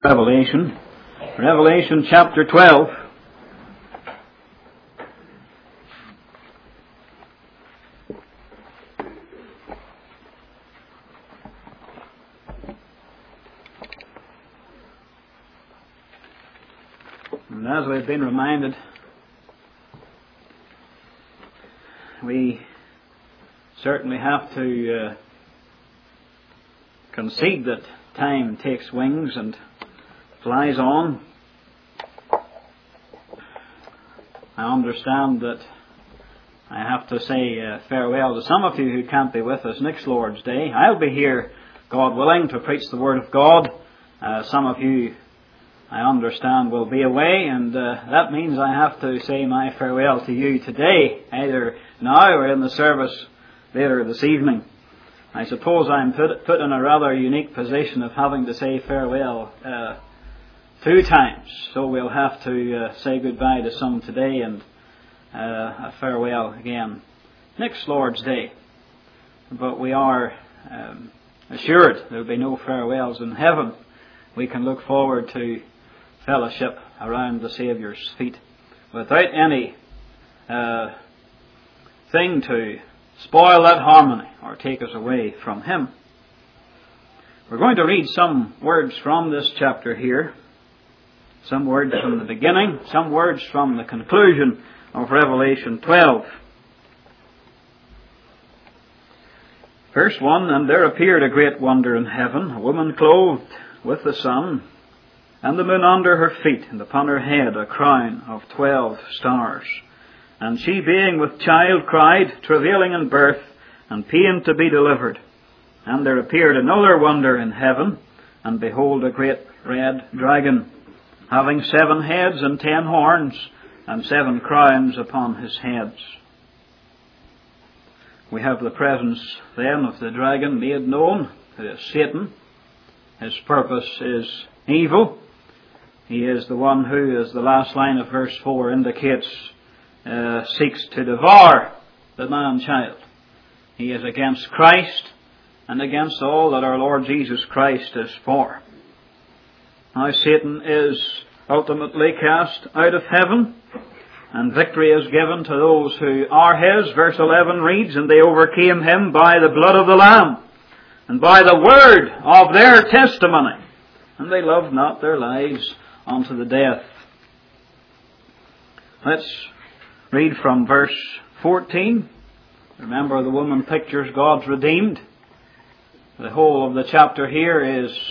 Revelation chapter 12. And as we've been reminded, we certainly have to concede that time takes wings and flies on. I understand that I have to say farewell to some of you who can't be with us next Lord's Day. I'll be here, God willing, to preach the Word of God. Some of you, I understand, will be away, and that means I have to say my farewell to you today, either now or in the service later this evening. I suppose I'm put in a rather unique position of having to say farewell two times, so we'll have to say goodbye to some today and a farewell again next Lord's Day. But we are assured there will be no farewells in heaven. We can look forward to fellowship around the Saviour's feet without any thing to spoil that harmony or take us away from Him. We're going to read some words from this chapter here. Some words from the beginning, some words from the conclusion of Revelation 12. Verse 1, And there appeared a great wonder in heaven, a woman clothed with the sun, and the moon under her feet, and upon her head a crown of 12 stars. And she, being with child, cried, travailing in birth, and pain to be delivered. And there appeared another wonder in heaven, and behold, a great red dragon, having 7 heads and 10 horns, and 7 crowns upon his heads. We have the presence then of the dragon made known, who is Satan. His purpose is evil. He is the one who, as the last line of verse 4 indicates, seeks to devour the man-child. He is against Christ and against all that our Lord Jesus Christ is for. Now Satan is ultimately cast out of heaven, and victory is given to those who are His. Verse 11 reads, And they overcame him by the blood of the Lamb, and by the word of their testimony, and they loved not their lives unto the death. Let's read from verse 14. Remember, the woman pictures God's redeemed. The whole of the chapter here is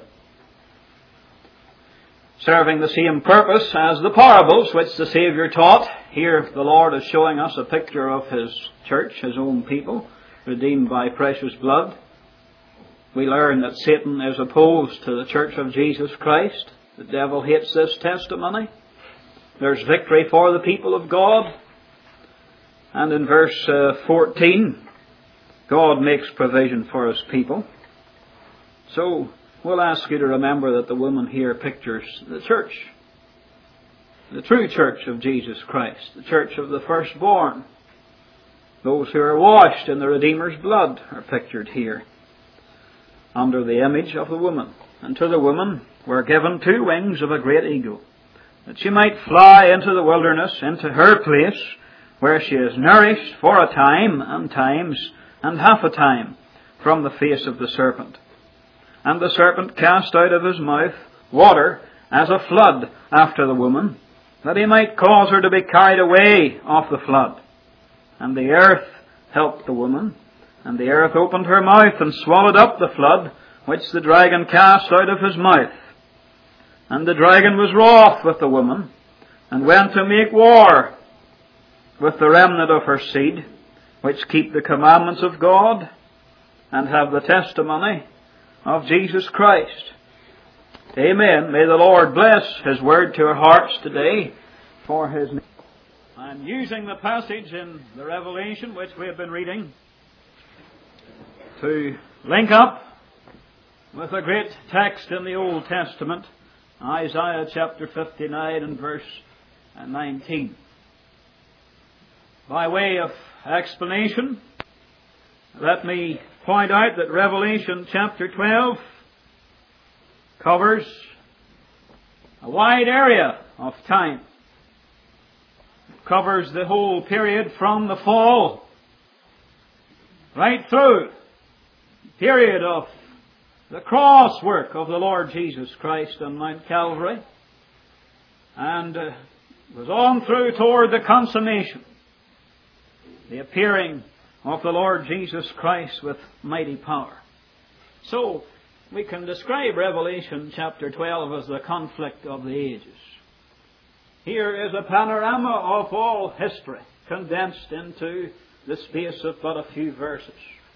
serving the same purpose as the parables which the Saviour taught. Here the Lord is showing us a picture of His church, His own people, redeemed by precious blood. We learn that Satan is opposed to the church of Jesus Christ. The devil hates this testimony. There's victory for the people of God. And in verse 14, God makes provision for His people. So we'll ask you to remember that the woman here pictures the church, the true church of Jesus Christ, the church of the firstborn. Those who are washed in the Redeemer's blood are pictured here under the image of the woman. And to the woman were given 2 wings of a great eagle, that she might fly into the wilderness, into her place, where she is nourished for a time, and times, and half a time, from the face of the serpent. And the serpent cast out of his mouth water as a flood after the woman, that he might cause her to be carried away of the flood. And the earth helped the woman, and the earth opened her mouth and swallowed up the flood, which the dragon cast out of his mouth. And the dragon was wroth with the woman, and went to make war with the remnant of her seed, which keep the commandments of God, and have the testimony of Jesus Christ. Amen. May the Lord bless His word to our hearts today for His name. I'm using the passage in the Revelation which we have been reading to link up with a great text in the Old Testament, Isaiah chapter 59 and verse 19. By way of explanation, let me point out that Revelation chapter 12 covers a wide area of time. It covers the whole period from the fall right through the period of the cross work of the Lord Jesus Christ on Mount Calvary, and was on through toward the consummation, the appearing of the Lord Jesus Christ with mighty power. So, we can describe Revelation chapter 12 as the conflict of the ages. Here is a panorama of all history, condensed into the space of but a few verses.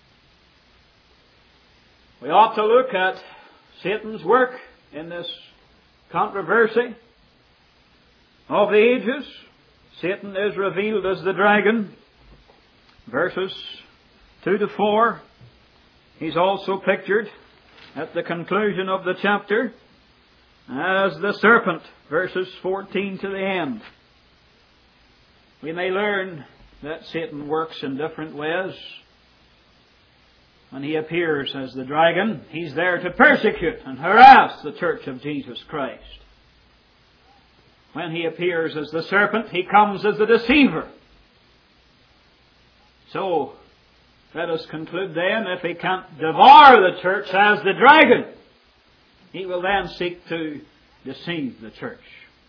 We ought to look at Satan's work in this controversy of the ages. Satan is revealed as the dragon, verses 2 to 4. He's also pictured at the conclusion of the chapter as the serpent, verses 14 to the end. We may learn that Satan works in different ways. When he appears as the dragon, he's there to persecute and harass the church of Jesus Christ. When he appears as the serpent, he comes as the deceiver. So, let us conclude then, if he can't devour the church as the dragon, he will then seek to deceive the church.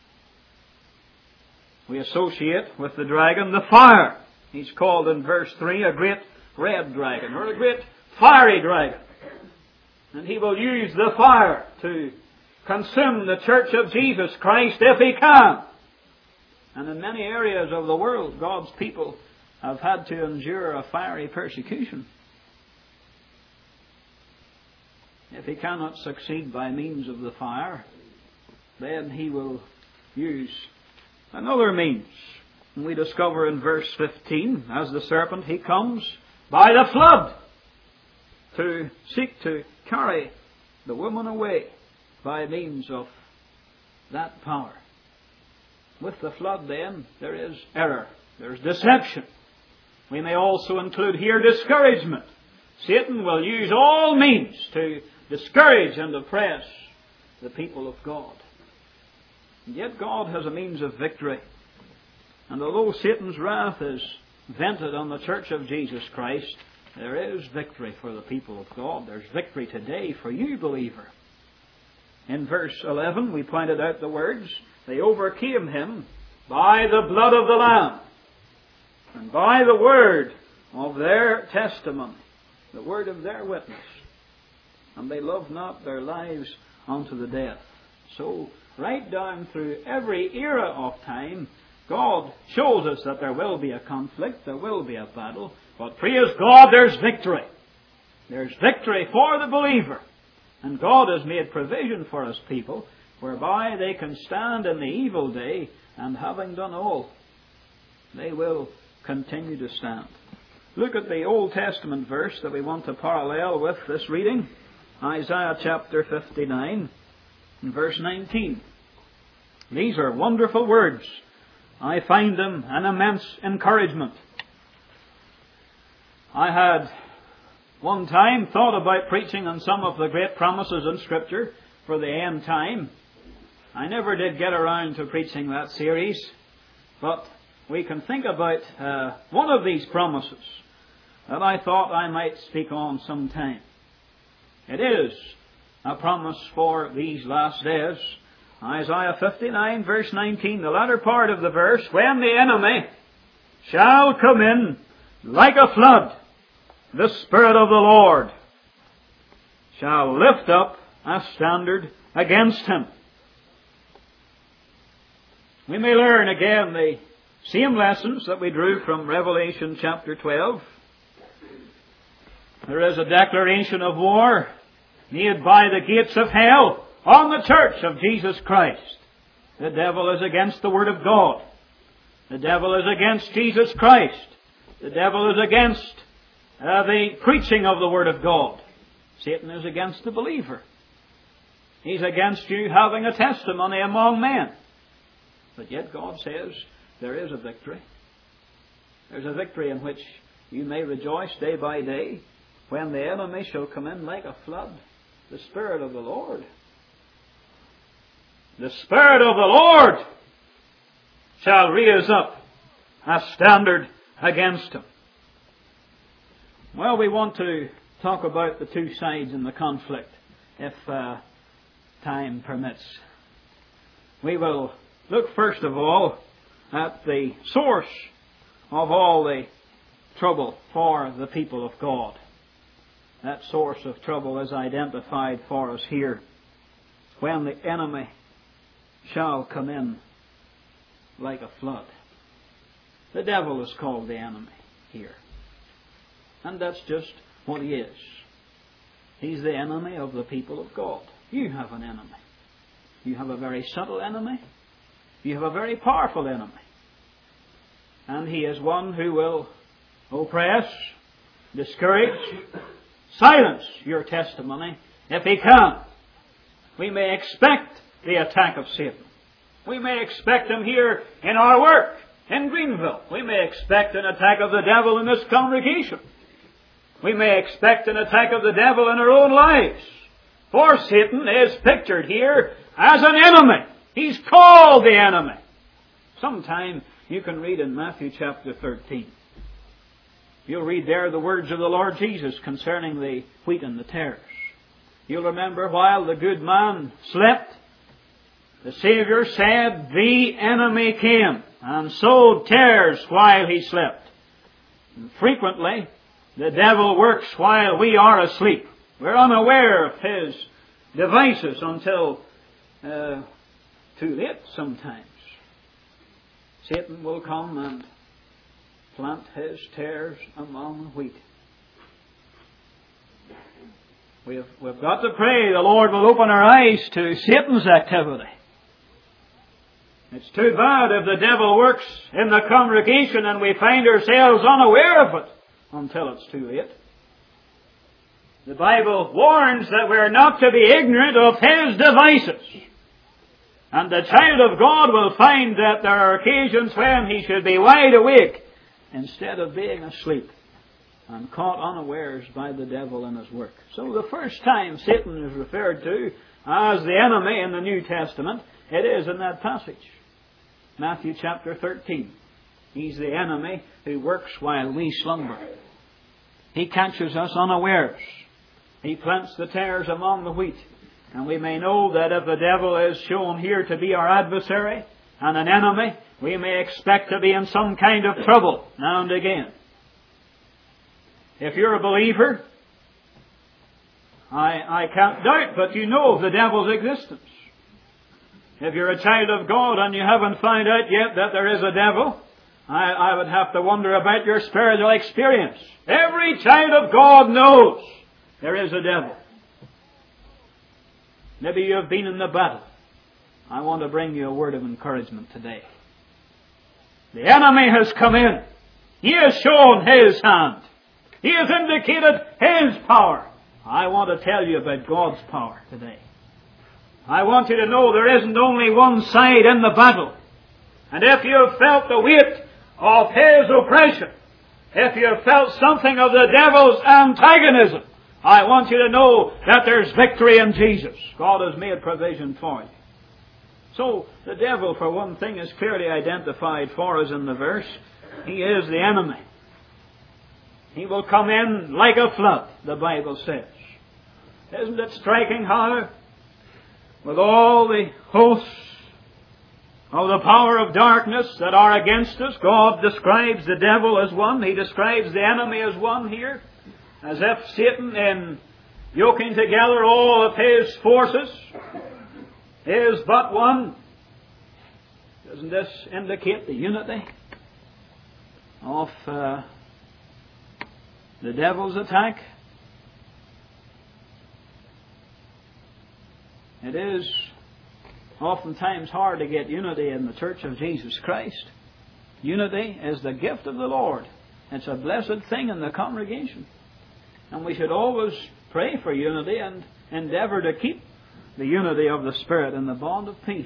We associate with the dragon the fire. He's called in verse 3 a great red dragon, or a great fiery dragon. And he will use the fire to consume the church of Jesus Christ if he can. And in many areas of the world, God's people have had to endure a fiery persecution. If he cannot succeed by means of the fire, then he will use another means. And we discover in verse 15, as the serpent, he comes by the flood to seek to carry the woman away by means of that power. With the flood, then, there is error, there is deception. We may also include here discouragement. Satan will use all means to discourage and oppress the people of God. And yet God has a means of victory. And although Satan's wrath is vented on the church of Jesus Christ, there is victory for the people of God. There's victory today for you, believer. In verse 11, we pointed out the words, they overcame him by the blood of the Lamb and by the word of their testimony, the word of their witness. And they loved not their lives unto the death. So, right down through every era of time, God shows us that there will be a conflict, there will be a battle, but praise God, there's victory. There's victory for the believer. And God has made provision for His people, whereby they can stand in the evil day, and having done all, they will continue to stand. Look at the Old Testament verse that we want to parallel with this reading. Isaiah chapter 59, and verse 19. These are wonderful words. I find them an immense encouragement. I had one time thought about preaching on some of the great promises in Scripture for the end time. I never did get around to preaching that series, but we can think about one of these promises that I thought I might speak on sometime. It is a promise for these last days. Isaiah 59 verse 19, the latter part of the verse, when the enemy shall come in like a flood, the Spirit of the Lord shall lift up a standard against him. We may learn again the same lessons that we drew from Revelation chapter 12. There is a declaration of war made by the gates of hell on the church of Jesus Christ. The devil is against the Word of God. The devil is against Jesus Christ. The devil is against the preaching of the Word of God. Satan is against the believer. He's against you having a testimony among men. But yet God says there is a victory. There's a victory in which you may rejoice day by day when the enemy shall come in like a flood, the Spirit of the Lord. the Spirit of the Lord shall raise up a standard against him. Well, we want to talk about the two sides in the conflict, if time permits. We will look first of all at the source of all the trouble for the people of God. That source of trouble is identified for us here. When the enemy shall come in like a flood. The devil is called the enemy here. And that's just what he is. He's the enemy of the people of God. You have an enemy. You have a very subtle enemy. You have a very powerful enemy. And he is one who will oppress, discourage, silence your testimony if he can. We may expect the attack of Satan. We may expect him here in our work in Greenville. We may expect an attack of the devil in this congregation. We may expect an attack of the devil in our own lives. For Satan is pictured here as an enemy. He's called the enemy. Sometime you can read in Matthew chapter 13. You'll read there the words of the Lord Jesus concerning the wheat and the tares. You'll remember while the good man slept, the Savior said, the enemy came and sowed tares while he slept. And frequently, the devil works while we are asleep. We're unaware of his devices until too late sometimes. Satan will come and plant his tares among the wheat. We've got to pray the Lord will open our eyes to Satan's activity. It's too bad if the devil works in the congregation and we find ourselves unaware of it until it's too late. The Bible warns that we're not to be ignorant of his devices. And the child of God will find that there are occasions when he should be wide awake instead of being asleep and caught unawares by the devil in his work. So the first time Satan is referred to as the enemy in the New Testament, it is in that passage. Matthew chapter 13. He's the enemy who works while we slumber. He catches us unawares. He plants the tares among the wheat. And we may know that if the devil is shown here to be our adversary and an enemy, we may expect to be in some kind of trouble now and again. If you're a believer, I can't doubt, but you know the devil's existence. If you're a child of God and you haven't found out yet that there is a devil, I would have to wonder about your spiritual experience. Every child of God knows there is a devil. Maybe you have been in the battle. I want to bring you a word of encouragement today. The enemy has come in. He has shown his hand. He has indicated his power. I want to tell you about God's power today. I want you to know there isn't only one side in the battle. And if you have felt the weight of his oppression, if you have felt something of the devil's antagonism, I want you to know that there's victory in Jesus. God has made provision for you. So, the devil, for one thing, is clearly identified for us in the verse. He is the enemy. He will come in like a flood, the Bible says. Isn't it striking how, with all the hosts of the power of darkness that are against us, God describes the devil as one. He describes the enemy as one here. As if Satan, in yoking together all of his forces, is but one. Doesn't this indicate the unity of the devil's attack? It is oftentimes hard to get unity in the Church of Jesus Christ. Unity is the gift of the Lord. It's a blessed thing in the congregation. And we should always pray for unity and endeavour to keep the unity of the Spirit in the bond of peace.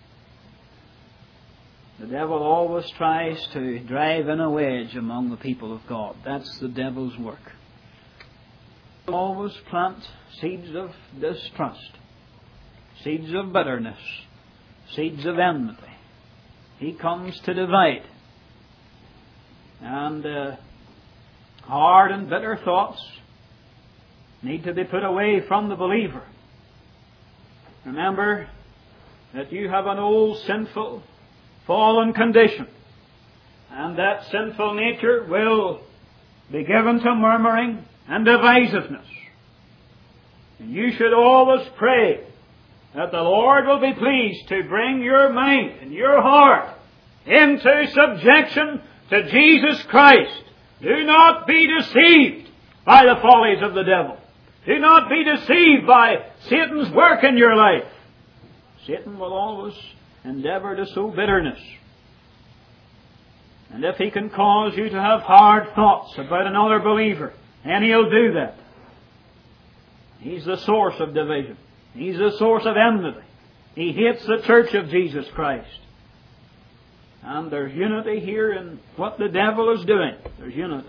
The devil always tries to drive in a wedge among the people of God. That's the devil's work. Always plant seeds of distrust, seeds of bitterness, seeds of enmity. He comes to divide. And hard and bitter thoughts need to be put away from the believer. Remember that you have an old, sinful, fallen condition. And that sinful nature will be given to murmuring and divisiveness. And you should always pray that the Lord will be pleased to bring your mind and your heart into subjection to Jesus Christ. Do not be deceived by the follies of the devil. Do not be deceived by Satan's work in your life. Satan will always endeavour to sow bitterness. And if he can cause you to have hard thoughts about another believer, then he'll do that. He's the source of division. He's the source of enmity. He hates the church of Jesus Christ. And there's unity here in what the devil is doing. There's unity.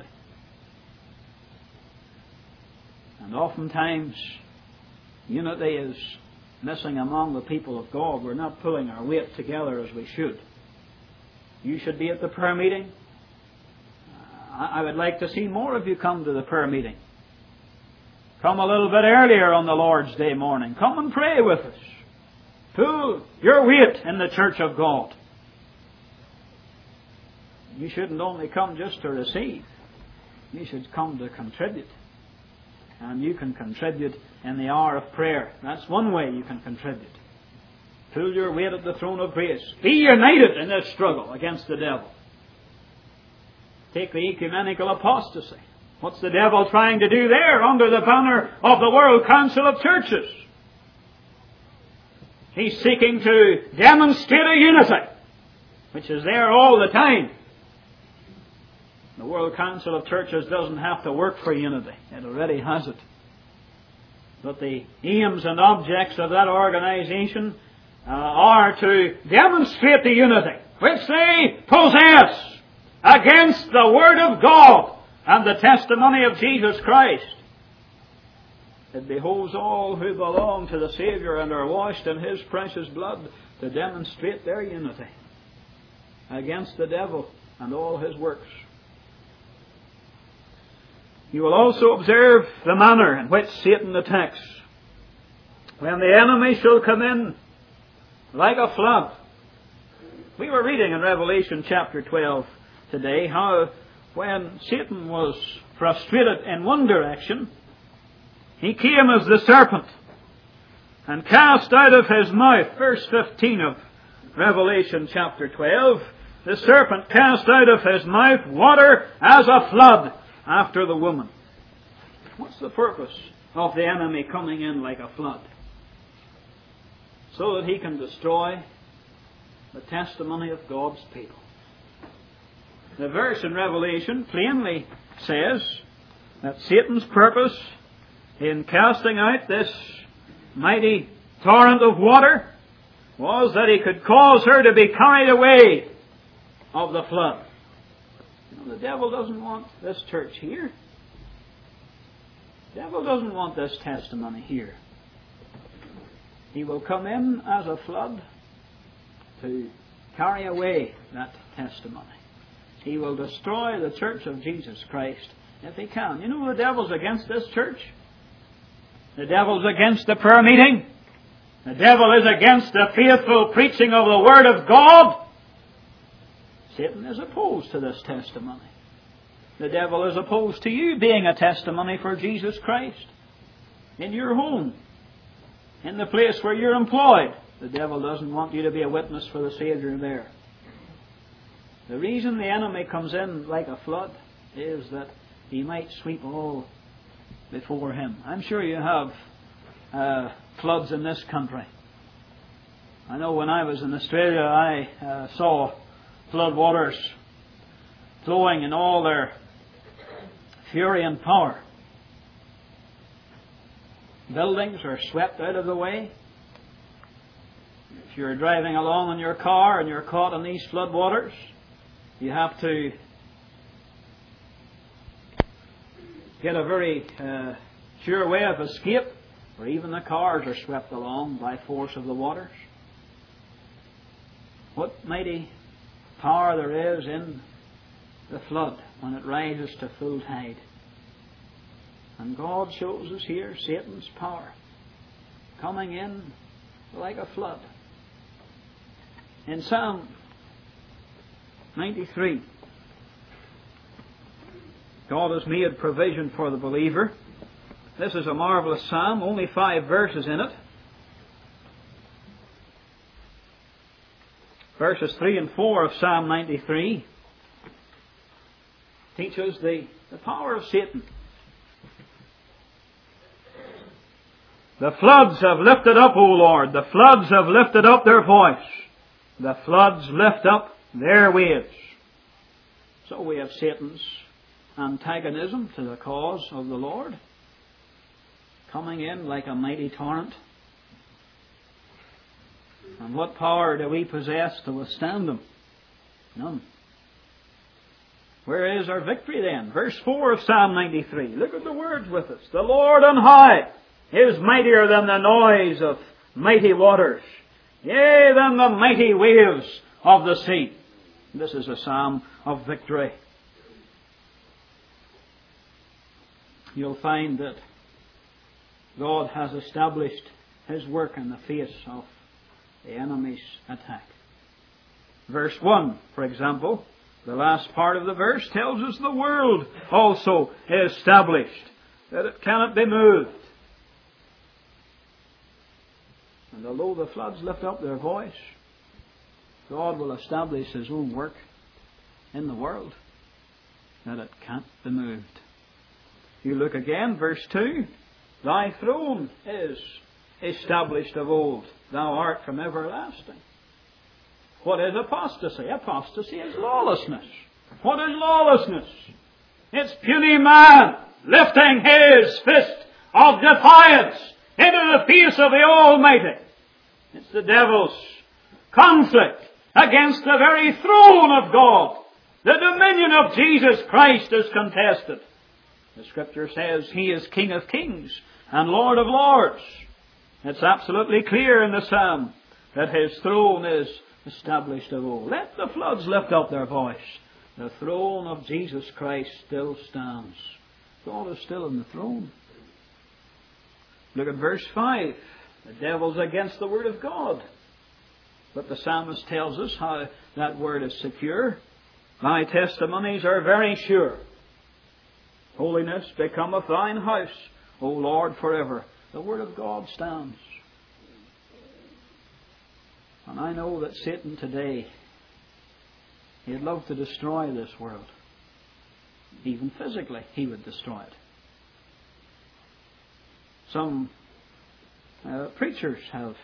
And oftentimes, unity is missing among the people of God. We're not pulling our weight together as we should. You should be at the prayer meeting. I would like to see more of you come to the prayer meeting. Come a little bit earlier on the Lord's Day morning. Come and pray with us. Pull your weight in the church of God. You shouldn't only come just to receive. You should come to contribute. And you can contribute in the hour of prayer. That's one way you can contribute. Pull your weight at the throne of grace. Be united in this struggle against the devil. Take the ecumenical apostasy. What's the devil trying to do there under the banner of the World Council of Churches? He's seeking to demonstrate a unity, which is there all the time. The World Council of Churches doesn't have to work for unity. It already has it. But the aims and objects of that organization are to demonstrate the unity which they possess against the Word of God and the testimony of Jesus Christ. It behoves all who belong to the Saviour and are washed in His precious blood to demonstrate their unity against the devil and all his works. You will also observe the manner in which Satan attacks. When the enemy shall come in like a flood. We were reading in Revelation chapter 12 today how when Satan was frustrated in one direction, he came as the serpent and cast out of his mouth, verse 15 of Revelation chapter 12, the serpent cast out of his mouth water as a flood after the woman. What's the purpose of the enemy coming in like a flood? So that he can destroy the testimony of God's people. The verse in Revelation plainly says that Satan's purpose in casting out this mighty torrent of water was that he could cause her to be carried away of the flood. You know, the devil doesn't want this church here. The devil doesn't want this testimony here. He will come in as a flood to carry away that testimony. He will destroy the church of Jesus Christ if he can. You know the devil's against this church. The devil's against the prayer meeting. The devil is against the faithful preaching of the Word of God. Satan is opposed to this testimony. The devil is opposed to you being a testimony for Jesus Christ. In your home, in the place where you're employed, the devil doesn't want you to be a witness for the Saviour there. The reason the enemy comes in like a flood is that he might sweep all before him. I'm sure you have floods in this country. I know when I was in Australia, I saw flood waters flowing in all their fury and power. Buildings are swept out of the way. If you're driving along in your car and you're caught in these flood waters, you have to get a very sure way of escape, or even the cars are swept along by force of the waters. What mighty power there is in the flood when it rises to full tide. And God shows us here Satan's power coming in like a flood. In Psalm 93, God has made provision for the believer. This is a marvelous psalm, only 5 verses in it. Verses 3 and 4 of Psalm 93 teach us the power of Satan. The floods have lifted up, O Lord. The floods have lifted up their voice. The floods lift up their waves. So we have Satan's antagonism to the cause of the Lord, coming in like a mighty torrent. And what power do we possess to withstand them? None. Where is our victory then? Verse 4 of Psalm 93. Look at the words with us. The Lord on high is mightier than the noise of mighty waters, yea, than the mighty waves of the sea. This is a psalm of victory. You'll find that God has established His work in the face of the enemy's attack. Verse 1, for example, the last part of the verse tells us the world also is established, that it cannot be moved. And although the floods lift up their voice, God will establish His own work in the world, that it can't be moved. You look again, verse 2, Thy throne is established of old. Thou art from everlasting. What is apostasy? Apostasy is lawlessness. What is lawlessness? It's puny man lifting his fist of defiance into the face of the Almighty. It's the devil's conflict against the very throne of God. The dominion of Jesus Christ is contested. The Scripture says He is King of kings and Lord of lords. It's absolutely clear in the Psalm that His throne is established of old. Let the floods lift up their voice. The throne of Jesus Christ still stands. God is still in the throne. Look at verse 5. The devil's against the Word of God. But the psalmist tells us how that Word is secure. Thy testimonies are very sure. Holiness becometh thine house, O Lord, forever. The Word of God stands. And I know that Satan today, he'd love to destroy this world. Even physically, he would destroy it. Some preachers have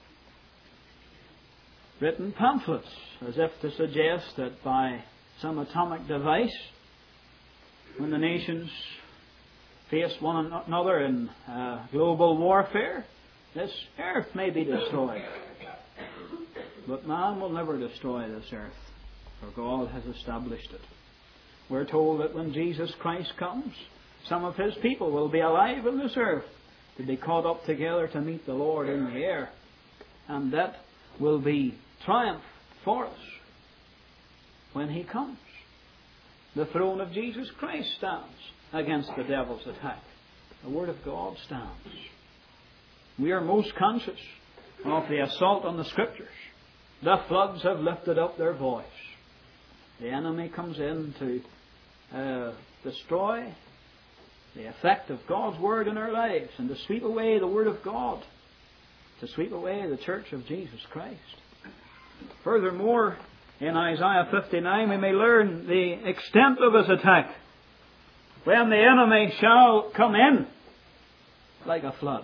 written pamphlets as if to suggest that by some atomic device, when the nations face one another in global warfare, this earth may be destroyed. But man will never destroy this earth, for God has established it. We're told that when Jesus Christ comes, some of His people will be alive in this earth to be caught up together to meet the Lord in the air. And that will be triumph for us when He comes. The throne of Jesus Christ stands against the devil's attack. The Word of God stands. We are most conscious of the assault on the Scriptures. The floods have lifted up their voice. The enemy comes in to destroy the effect of God's Word in our lives and to sweep away the Word of God, to sweep away the Church of Jesus Christ. Furthermore, in Isaiah 59 we may learn the extent of His attack. When the enemy shall come in like a flood.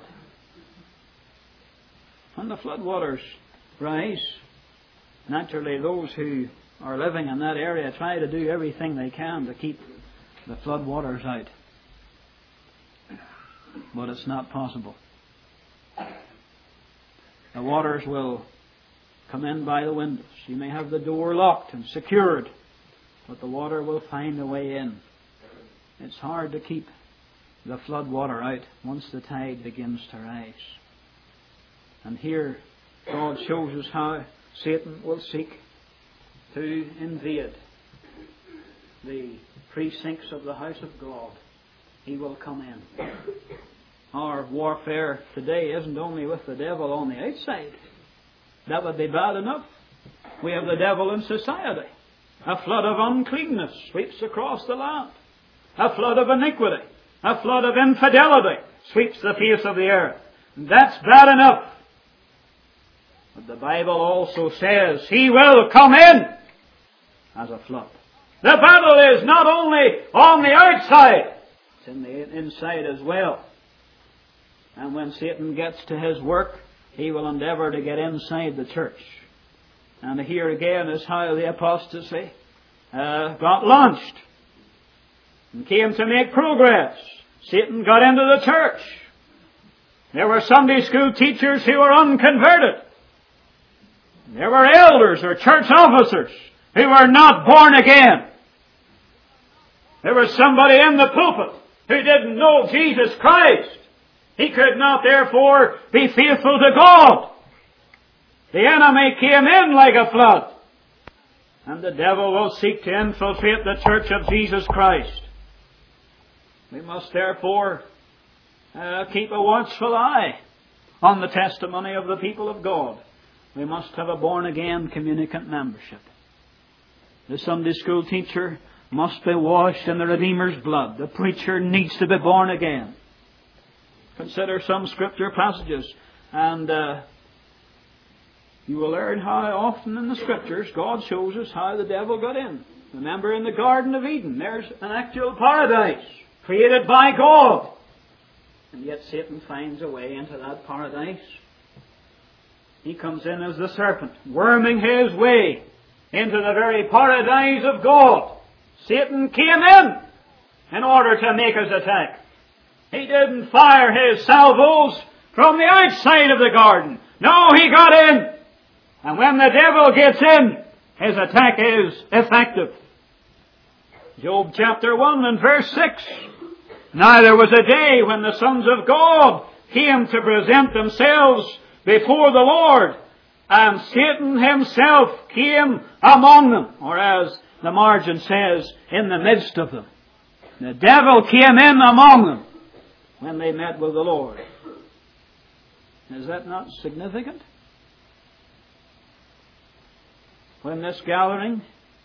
When the flood waters rise, naturally those who are living in that area try to do everything they can to keep the flood waters out. But it's not possible. The waters will come in by the windows. You may have the door locked and secured, but the water will find a way in. It's hard to keep the flood water out once the tide begins to rise. And here God shows us how Satan will seek to invade the precincts of the house of God. He will come in. Our warfare today isn't only with the devil on the outside. That would be bad enough. We have the devil in society. A flood of uncleanness sweeps across the land. A flood of iniquity. A flood of infidelity sweeps the face of the earth. That's bad enough. But the Bible also says He will come in as a flood. The battle is not only on the outside, it's in the inside as well. And when Satan gets to his work, he will endeavour to get inside the church. And here again is how the apostasy got launched and came to make progress. Satan got into the church. There were Sunday school teachers who were unconverted. There were elders or church officers who were not born again. There was somebody in the pulpit who didn't know Jesus Christ. He could not therefore be faithful to God. The enemy came in like a flood. And the devil will seek to infiltrate the church of Jesus Christ. We must therefore keep a watchful eye on the testimony of the people of God. We must have a born-again communicant membership. The Sunday school teacher must be washed in the Redeemer's blood. The preacher needs to be born again. Consider some scripture passages, and you will learn how often in the scriptures God shows us how the devil got in. Remember in the Garden of Eden, there's an actual paradise created by God. And yet Satan finds a way into that paradise. He comes in as the serpent, worming his way into the very paradise of God. Satan came in order to make his attack. He didn't fire his salvos from the outside of the garden. No, he got in. And when the devil gets in, his attack is effective. Job chapter 1 and verse 6. Now there was a day when the sons of God came to present themselves before the Lord, and Satan himself came among them, or as the margin says, in the midst of them. The devil came in among them when they met with the Lord. Is that not significant? When this gathering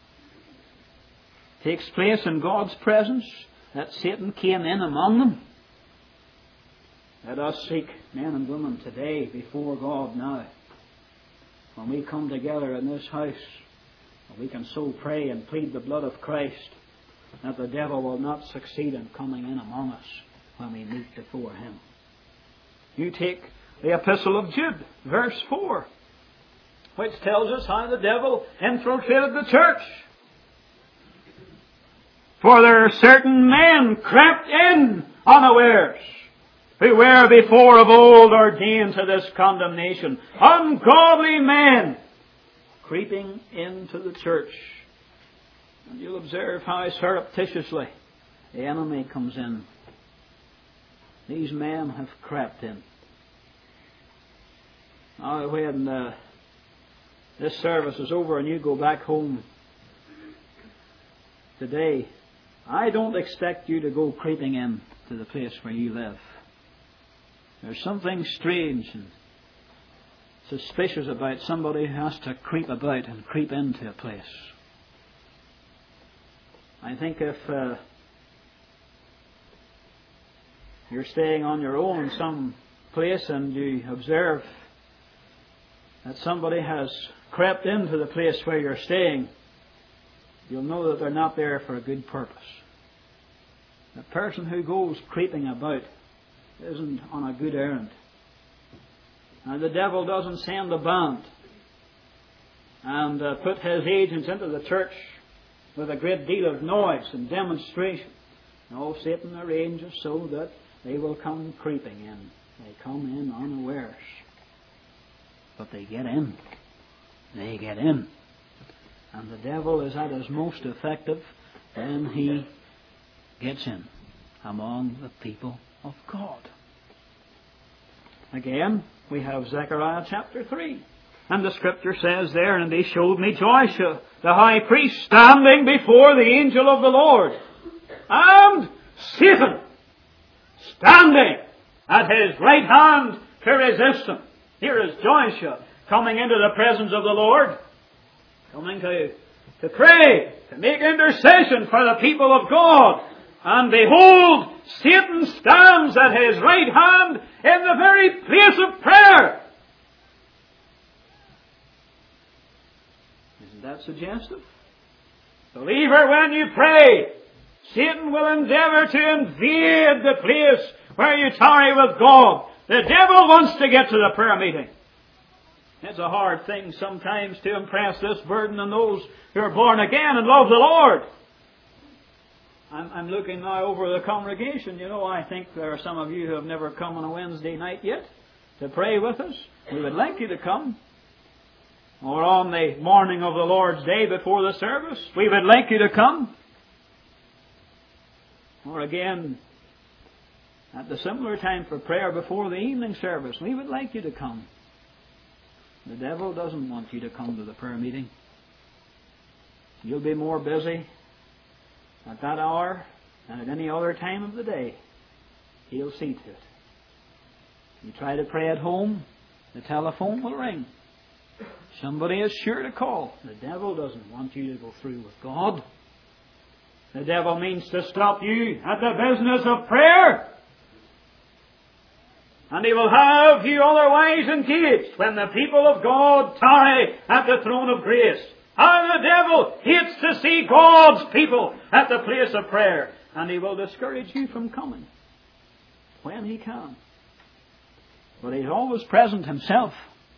takes place in God's presence, that Satan came in among them. Let us seek, men and women, today before God now. When we come together in this house, we can so pray and plead the blood of Christ that the devil will not succeed in coming in among us when we meet before Him. You take the Epistle of Jude, verse 4, which tells us how the devil infiltrated the church. For there are certain men crept in unawares, who were before of old ordained to this condemnation. Ungodly men creeping into the church. And you'll observe how surreptitiously the enemy comes in. These men have crept in. Now when this service is over and you go back home today, I don't expect you to go creeping in to the place where you live. There's something strange and suspicious about somebody who has to creep about and creep into a place. I think if you're staying on your own in some place and you observe that somebody has crept into the place where you're staying, you'll know that they're not there for a good purpose. The person who goes creeping about isn't on a good errand. Now the devil doesn't send a band and put his agents into the church with a great deal of noise and demonstration. No, Satan arranges so that they will come creeping in. They come in unawares. But they get in. They get in. And the devil is at his most effective when he gets in among the people of God. Again, we have Zechariah chapter 3. And the Scripture says there, and he showed me Joshua, the high priest, standing before the angel of the Lord, and Satan standing at his right hand to resist him. Here is Joshua coming into the presence of the Lord, coming to pray, to make intercession for the people of God. And behold, Satan stands at his right hand in the very place of prayer. Isn't that suggestive? Believer, when you pray, Satan will endeavour to invade the place where you tarry with God. The devil wants to get to the prayer meeting. It's a hard thing sometimes to impress this burden on those who are born again and love the Lord. I'm looking now over the congregation. You know, I think there are some of you who have never come on a Wednesday night yet to pray with us. We would like you to come. Or on the morning of the Lord's Day before the service, we would like you to come. Or again, at the similar time for prayer before the evening service, we would like you to come. The devil doesn't want you to come to the prayer meeting. You'll be more busy at that hour than at any other time of the day. He'll see to it. You try to pray at home, the telephone will ring. Somebody is sure to call. The devil doesn't want you to go through with God. The devil means to stop you at the business of prayer. And he will have you otherwise engaged when the people of God tarry at the throne of grace. And the devil hates to see God's people at the place of prayer. And he will discourage you from coming when he can. But he's always present himself.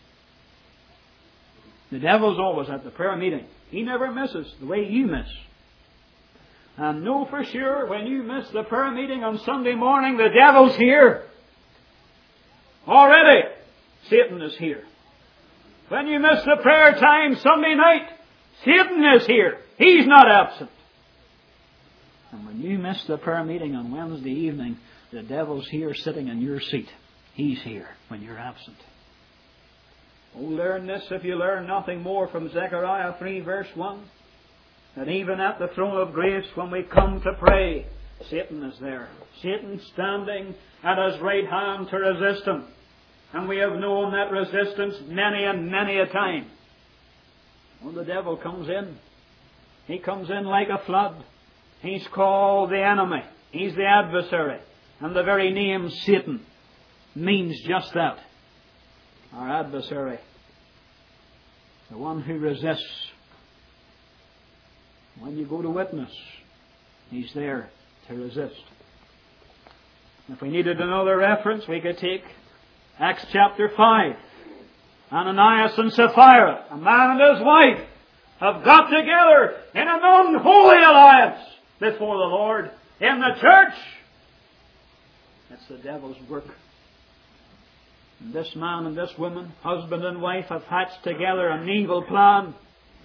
The devil's always at the prayer meeting. He never misses the way you miss. And know for sure, when you miss the prayer meeting on Sunday morning, the devil's here. Already, Satan is here. When you miss the prayer time Sunday night, Satan is here. He's not absent. And when you miss the prayer meeting on Wednesday evening, the devil's here sitting in your seat. He's here when you're absent. Oh, learn this if you learn nothing more from Zechariah 3 verse 1. That even at the throne of grace, when we come to pray, Satan is there. Satan standing at his right hand to resist him. And we have known that resistance many and many a time. When the devil comes in, he comes in like a flood. He's called the enemy. He's the adversary. And the very name Satan means just that. Our adversary. The one who resists. When you go to witness, he's there to resist. If we needed another reference, we could take Acts chapter 5. Ananias and Sapphira, a man and his wife, have got together in an unholy alliance before the Lord in the church. It's the devil's work. And this man and this woman, husband and wife, have hatched together an evil plan.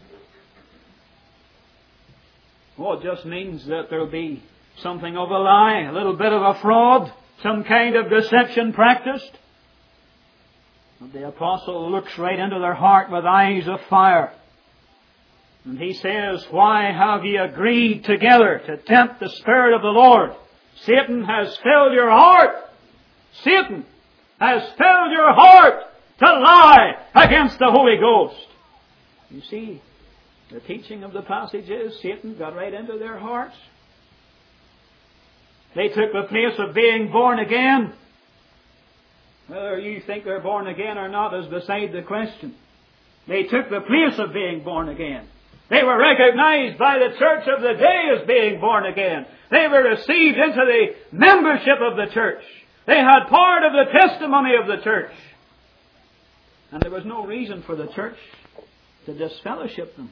Oh, it just means that there'll be something of a lie, a little bit of a fraud, some kind of deception practiced. But the apostle looks right into their heart with eyes of fire. And he says, why have ye agreed together to tempt the Spirit of the Lord? Satan has filled your heart. Satan has filled your heart to lie against the Holy Ghost. You see, the teaching of the passage is Satan got right into their hearts. They took the place of being born again. Whether you think they're born again or not is beside the question. They took the place of being born again. They were recognized by the church of the day as being born again. They were received into the membership of the church. They had part of the testimony of the church. And there was no reason for the church to disfellowship them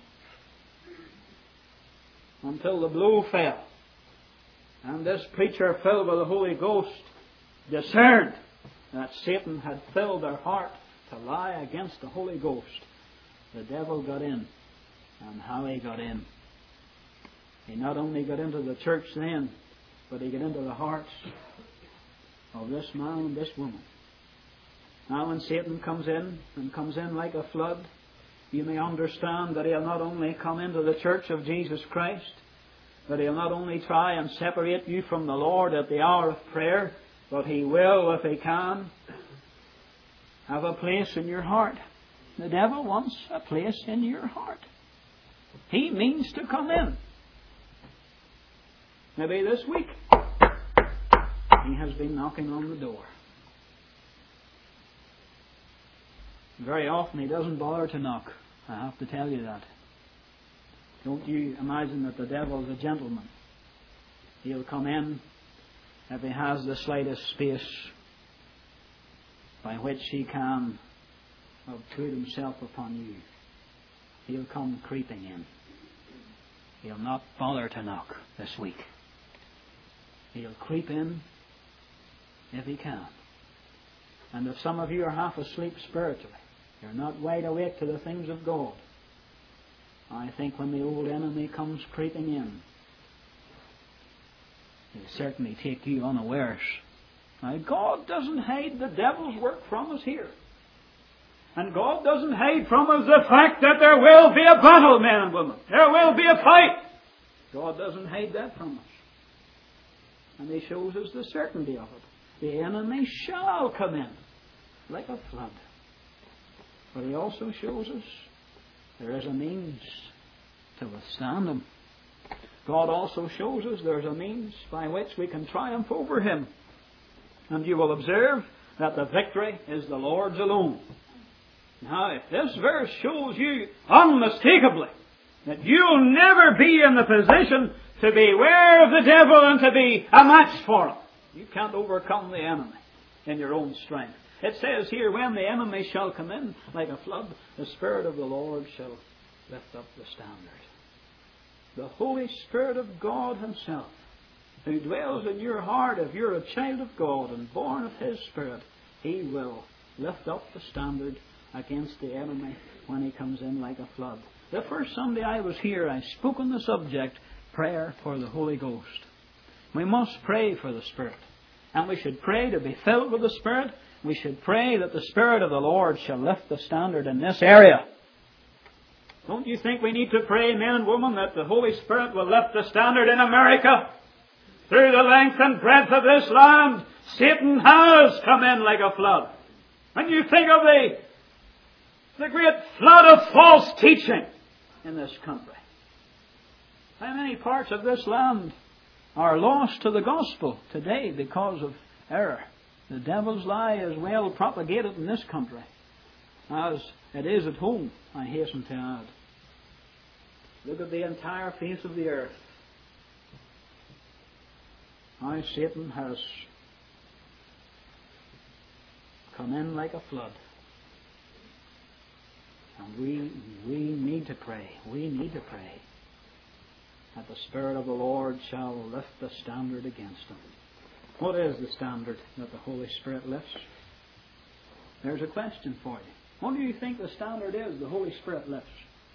until the blow fell. And this preacher, filled with the Holy Ghost, discerned that Satan had filled their heart to lie against the Holy Ghost. The devil got in. And how he got in. He not only got into the church then, but he got into the hearts of this man and this woman. Now when Satan comes in, and comes in like a flood, you may understand that he'll not only come into the church of Jesus Christ, but he'll not only try and separate you from the Lord at the hour of prayer, but he will, if he can, have a place in your heart. The devil wants a place in your heart. He means to come in. Maybe this week he has been knocking on the door. Very often he doesn't bother to knock. I have to tell you that. Don't you imagine that the devil is a gentleman. He'll come in if he has the slightest space by which he can obtrude himself upon you. He'll come creeping in. He'll not bother to knock this week. He'll creep in if he can. And if some of you are half asleep spiritually, you're not wide awake to the things of God, I think when the old enemy comes creeping in, he'll certainly take you unawares. Now, God doesn't hide the devil's work from us here. And God doesn't hide from us the fact that there will be a battle, men and women. There will be a fight. God doesn't hide that from us. And He shows us the certainty of it. The enemy shall come in like a flood. But He also shows us there is a means to withstand him. God also shows us there is a means by which we can triumph over him. And you will observe that the victory is the Lord's alone. Now, if this verse shows you unmistakably that you'll never be in the position to be aware of the devil and to be a match for him, you can't overcome the enemy in your own strength. It says here, when the enemy shall come in like a flood, the Spirit of the Lord shall lift up the standard. The Holy Spirit of God Himself, who dwells in your heart if you're a child of God and born of His Spirit, He will lift up the standard against the enemy when he comes in like a flood. The first Sunday I was here, I spoke on the subject, prayer for the Holy Ghost. We must pray for the Spirit. And we should pray to be filled with the Spirit. We should pray that the Spirit of the Lord shall lift the standard in this area. Don't you think we need to pray, men and women, that the Holy Spirit will lift the standard in America? Through the length and breadth of this land, Satan has come in like a flood. When you think of the great flood of false teaching in this country, how many parts of this land are lost to the gospel today because of error? The devil's lie is well propagated in this country, as it is at home, I hasten to add. Look at the entire face of the earth. How Satan has come in like a flood. And we need to pray. We need to pray that the Spirit of the Lord shall lift the standard against him. What is the standard that the Holy Spirit lifts? There's a question for you. What do you think the standard is the Holy Spirit lifts?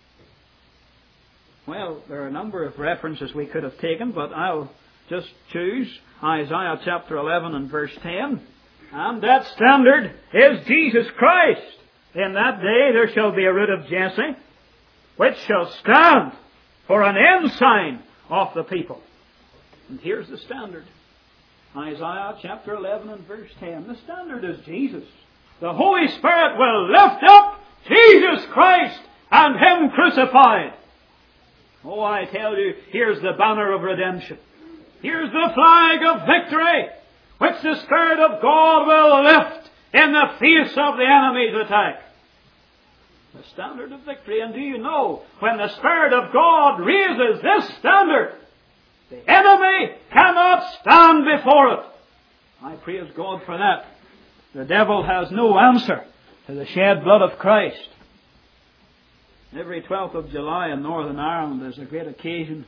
Well, there are a number of references we could have taken, but I'll just choose Isaiah chapter 11 and verse 10. And that standard is Jesus Christ. In that day there shall be a root of Jesse, which shall stand for an ensign of the people. And here's the standard. Isaiah chapter 11 and verse 10. The standard is Jesus. The Holy Spirit will lift up Jesus Christ and Him crucified. Oh, I tell you, here's the banner of redemption. Here's the flag of victory, which the Spirit of God will lift in the face of the enemy's attack. The standard of victory. And do you know, when the Spirit of God raises this standard, the enemy cannot stand before it. I praise God for that. The devil has no answer to the shed blood of Christ. Every 12th of July in Northern Ireland is a great occasion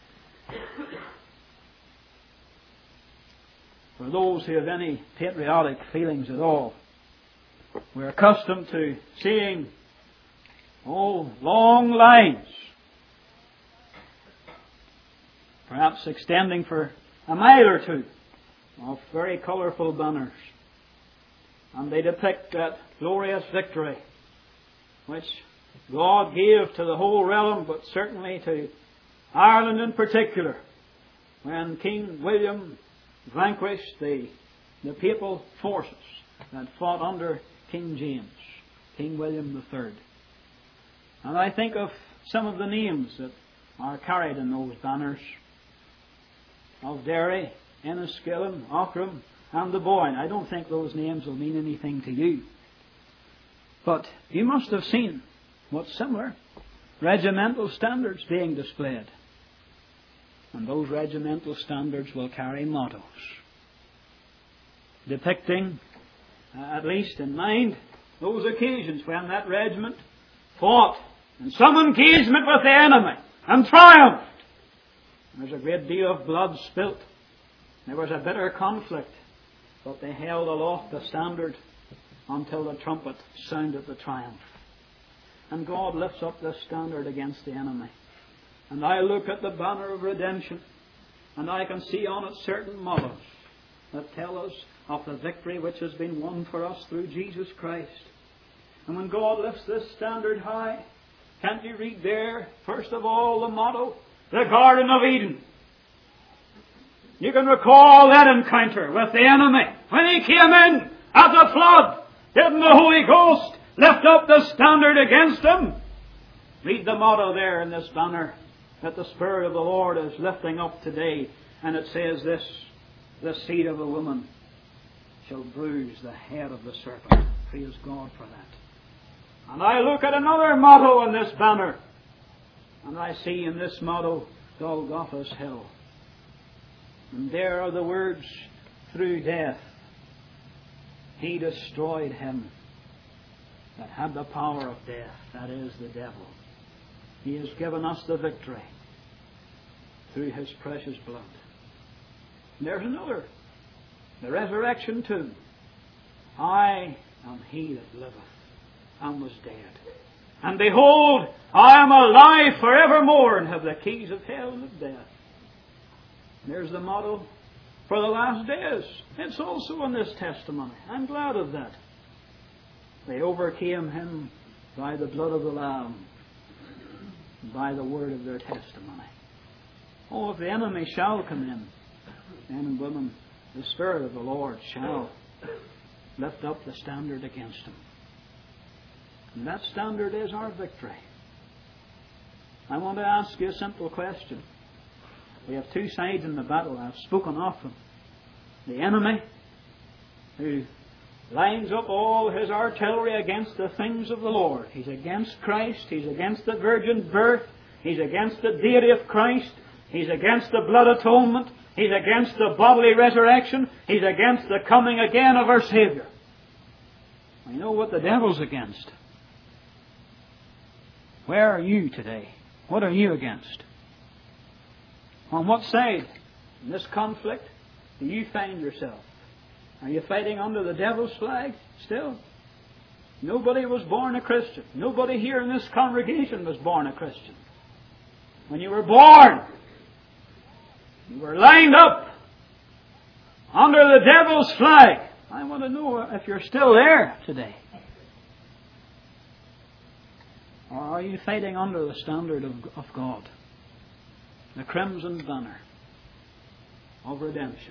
for those who have any patriotic feelings at all. We're accustomed to seeing long lines, perhaps extending for a mile or two, of very colourful banners. And they depict that glorious victory which God gave to the whole realm, but certainly to Ireland in particular, when King William vanquished the papal forces that fought under King James, King William III. And I think of some of the names that are carried in those banners of Derry, Enniskillen, Aughrim, and the Boyne. I don't think those names will mean anything to you. But you must have seen what's similar regimental standards being displayed. And those regimental standards will carry mottos depicting, at least in mind, those occasions when that regiment fought in some engagement with the enemy and triumphed. There's a great deal of blood spilt. There was a bitter conflict, but they held aloft the standard until the trumpet sounded the triumph. And God lifts up this standard against the enemy. And I look at the banner of redemption, and I can see on it certain mottos that tell us of the victory which has been won for us through Jesus Christ. And when God lifts this standard high, can't you read there, first of all, the motto, the Garden of Eden? You can recall that encounter with the enemy when he came in at the flood. Didn't the Holy Ghost lift up the standard against him? Read the motto there in this banner that the Spirit of the Lord is lifting up today. And it says this: the seed of the woman shall bruise the head of the serpent. Praise God for that. And I look at another motto in this banner, and I see in this motto Golgotha's Hill. And there are the words, through death He destroyed him that had the power of death, that is, the devil. He has given us the victory through His precious blood. And there's another, the resurrection tomb. I am He that liveth and was dead. And behold, I am alive forevermore and have the keys of hell and of death. And there's the motto for the last days. It's also in this testimony. I'm glad of that. They overcame Him by the blood of the Lamb, and by the word of their testimony. Oh, if the enemy shall come in, men and women, the Spirit of the Lord shall lift up the standard against him. And that standard is our victory. I want to ask you a simple question. We have two sides in the battle. I've spoken of them. The enemy, who lines up all his artillery against the things of the Lord. He's against Christ. He's against the virgin birth. He's against the deity of Christ. He's against the blood atonement. He's against the bodily resurrection. He's against the coming again of our Savior. We know what the devil's against. Where are you today? What are you against? On what side in this conflict do you find yourself? Are you fighting under the devil's flag still? Nobody was born a Christian. Nobody here in this congregation was born a Christian. When you were born, you were lined up under the devil's flag. I want to know if you're still there today. Or are you fighting under the standard of God? The crimson banner of redemption.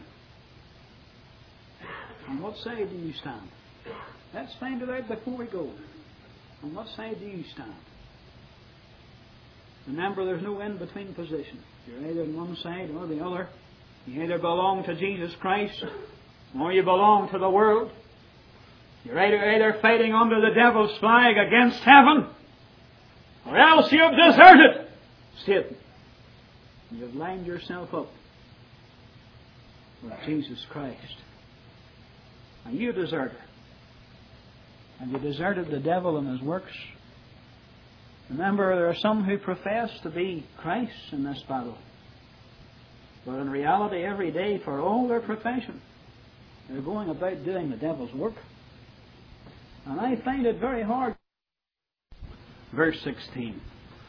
On what side do you stand? Let's find it out before we go. On what side do you stand? Remember, there's no in-between position. You're either on one side or the other. You either belong to Jesus Christ or you belong to the world. You're either fighting under the devil's flag against heaven, or else you have deserted Satan. You've lined yourself up with Jesus Christ. Are you a deserter? Have you deserted the devil and his works? Remember, there are some who profess to be Christ's in this battle. But in reality, every day, for all their profession, they're going about doing the devil's work. And I find it very hard. Verse 16.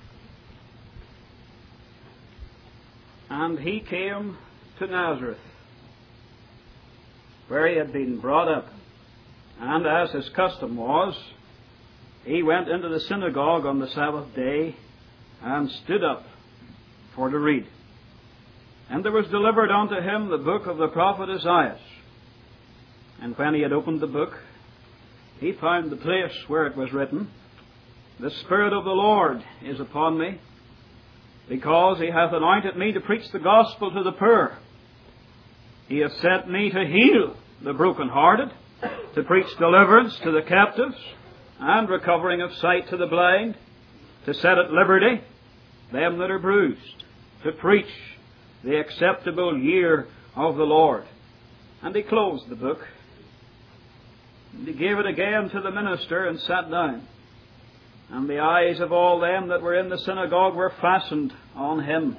And he came to Nazareth, where he had been brought up. And as his custom was, he went into the synagogue on the Sabbath day and stood up for to read. And there was delivered unto him the book of the prophet Isaiah. And when he had opened the book, he found the place where it was written, The Spirit of the Lord is upon me, because he hath anointed me to preach the gospel to the poor. He hath sent me to heal the brokenhearted, to preach deliverance to the captives, and recovering of sight to the blind, to set at liberty them that are bruised, to preach the acceptable year of the Lord. And he closed the book, and he gave it again to the minister, and sat down. And the eyes of all them that were in the synagogue were fastened on him.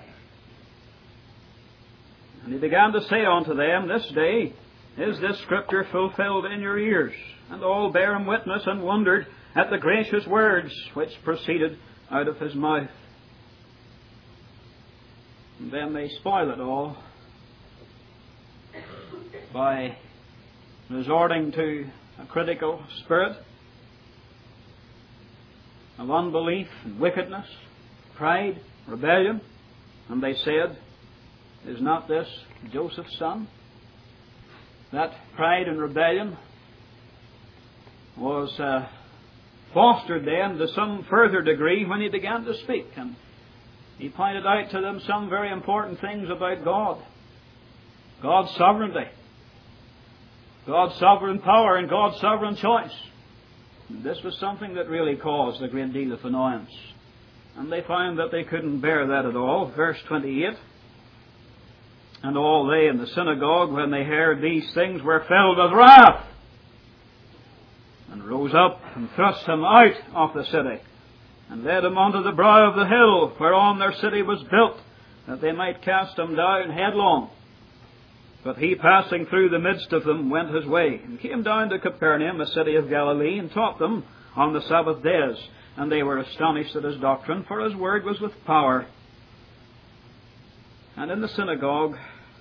And he began to say unto them, This day is this scripture fulfilled in your ears. And all bare him witness, and wondered at the gracious words which proceeded out of his mouth. And then they spoil it all by resorting to a critical spirit of unbelief and wickedness, pride, rebellion. And they said, Is not this Joseph's son? That pride and rebellion was fostered then to some further degree when he began to speak. And he pointed out to them some very important things about God. God's sovereignty, God's sovereign power, and God's sovereign choice. This was something that really caused a great deal of annoyance. And they found that they couldn't bear that at all. Verse 28, And all they in the synagogue, when they heard these things, were filled with wrath, and rose up and thrust him out of the city, and led him unto the brow of the hill whereon their city was built, that they might cast him down headlong. But he, passing through the midst of them, went his way, and came down to Capernaum, a city of Galilee, and taught them on the Sabbath days. And they were astonished at his doctrine, for his word was with power. And in the synagogue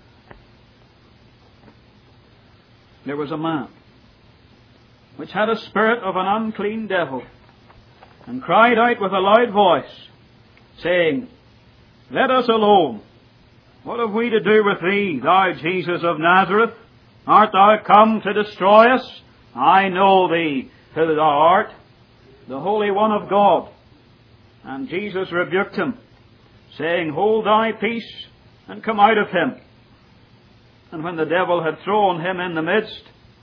there was a man which had a spirit of an unclean devil, and cried out with a loud voice, saying, Let us alone. What have we to do with thee, thou Jesus of Nazareth? Art thou come to destroy us? I know thee who thou art, the Holy One of God. And Jesus rebuked him, saying, Hold thy peace, and come out of him. And when the devil had thrown him in the midst,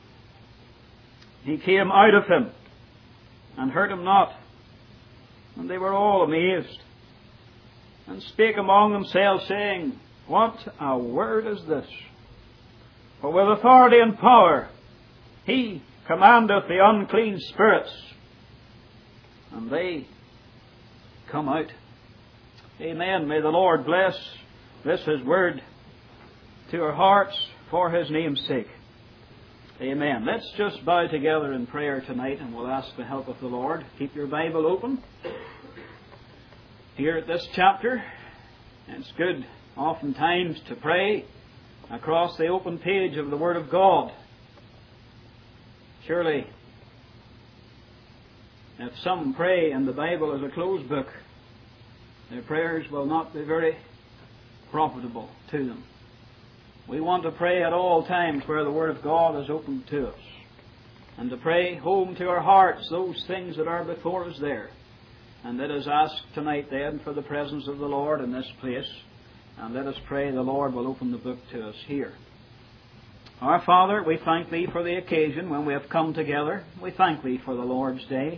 he came out of him, and hurt him not. And they were all amazed, and spake among themselves, saying, What a word is this! For with authority and power he commandeth the unclean spirits, and they come out. Amen. May the Lord bless this His word to our hearts for His name's sake. Amen. Let's just bow together in prayer tonight, and we'll ask the help of the Lord. Keep your Bible open here at this chapter. It's good oftentimes to pray across the open page of the Word of God. Surely, if some pray in the Bible as a closed book, their prayers will not be very profitable to them. We want to pray at all times where the Word of God is open to us, and to pray home to our hearts those things that are before us there. And let us ask tonight then for the presence of the Lord in this place, and let us pray the Lord will open the book to us here. Our Father, we thank Thee for the occasion when we have come together. We thank Thee for the Lord's Day,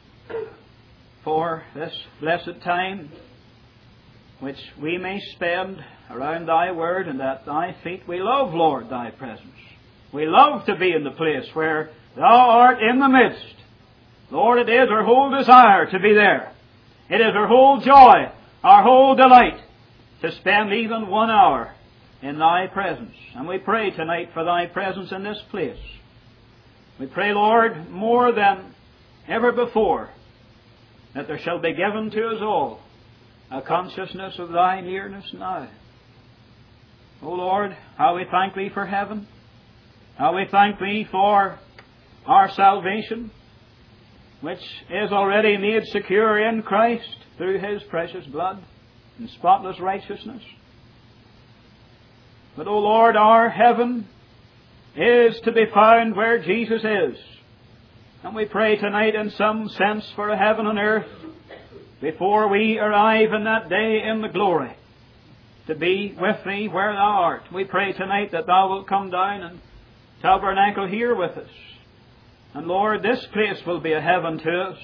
for this blessed time which we may spend around Thy Word and at Thy feet. We love, Lord, Thy presence. We love to be in the place where Thou art in the midst. Lord, it is our whole desire to be there. It is our whole joy, our whole delight to spend even 1 hour in Thy presence. And we pray tonight for Thy presence in this place. We pray, Lord, more than ever before, that there shall be given to us all a consciousness of Thy nearness now. O Lord, how we thank Thee for heaven. How we thank Thee for our salvation, which is already made secure in Christ through His precious blood and spotless righteousness. But, O Lord, our heaven is to be found where Jesus is. And we pray tonight in some sense for a heaven and earth before we arrive in that day in the glory, to be with Thee where Thou art. We pray tonight that Thou wilt come down and tabernacle here with us. And Lord, this place will be a heaven to us,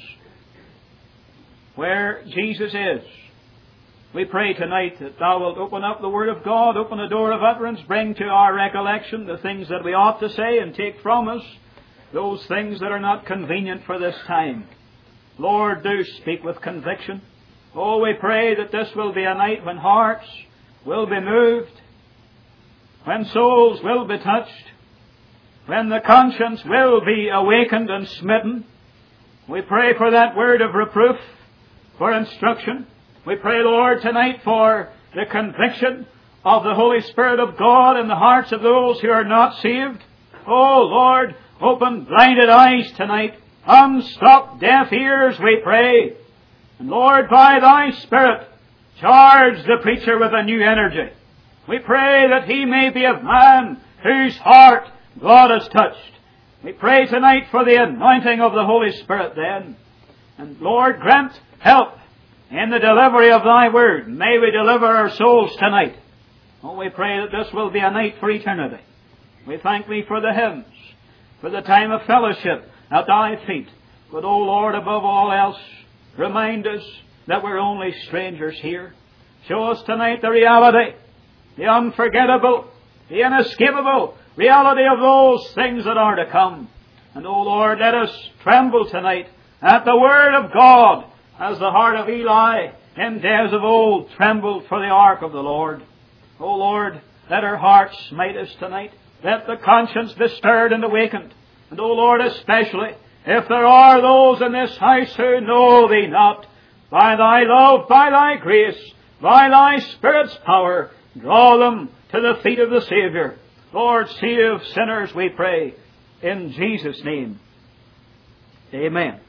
where Jesus is. We pray tonight that Thou wilt open up the Word of God, open a door of utterance, bring to our recollection the things that we ought to say, and take from us those things that are not convenient for this time. Lord, do speak with conviction. Oh, we pray that this will be a night when hearts will be moved, when souls will be touched, when the conscience will be awakened and smitten. We pray for that word of reproof, for instruction. We pray, Lord, tonight for the conviction of the Holy Spirit of God in the hearts of those who are not saved. Oh, Lord, open blinded eyes tonight, unstop deaf ears, we pray. And Lord, by Thy Spirit, charge the preacher with a new energy. We pray that he may be a man whose heart God has touched. We pray tonight for the anointing of the Holy Spirit then. And Lord, grant help in the delivery of Thy Word. May we deliver our souls tonight. Oh, we pray that this will be a night for eternity. We thank Thee for the hymns, for the time of fellowship at Thy feet. But, O Lord, above all else, remind us that we're only strangers here. Show us tonight the reality, the unforgettable, the inescapable reality of those things that are to come. And, O Lord, let us tremble tonight at the Word of God, as the heart of Eli in days of old trembled for the ark of the Lord. O Lord, let our hearts smite us tonight. Let the conscience be stirred and awakened. And, O Lord, especially, if there are those in this house who know Thee not, by Thy love, by Thy grace, by Thy Spirit's power, draw them to the feet of the Saviour. Lord, save sinners, we pray, in Jesus' name. Amen.